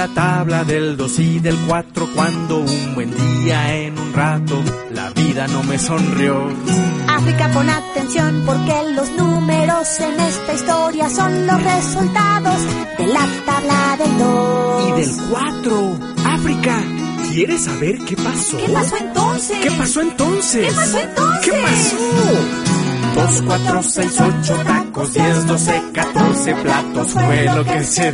la tabla del 2 y del 4 cuando un buen día en un rato la vida no me sonrió. África, pon atención porque los números en esta historia son los resultados de la tabla del 2 y del 4. África, ¿quieres saber qué pasó? ¿Qué pasó entonces? ¿Qué pasó entonces? ¿Qué pasó entonces? ¿Qué pasó? 2, 4, 6, 8 tacos, 10, 12, 14 platos fue lo que se